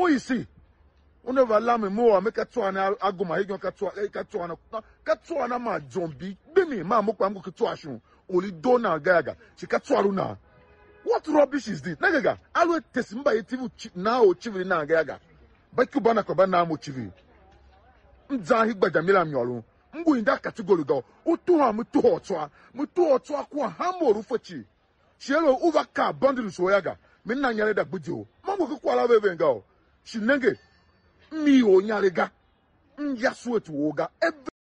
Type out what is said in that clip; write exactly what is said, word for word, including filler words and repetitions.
Who is he? One of Allah me more make a two and aguma he can two a two and a two and a ma zombie. Bimi ma mo kwam go to ashun. Only dona gaga. She ka two aruna. What rubbish is this? Nagaga. Always tesimba etivu now chivi na gaga. Bakubana ko bana mo chivi. Mza higba jamila myolu. Mgu inda category go. Utu ha mutu otwa. Mutu otwa kwa hamoru fochi. Shelo overcar bundle so yaga. Minna nyale da bujo. Mango ko kwala bebe ngao. Shinenge. Mi o nyarega. Nja swetu woga.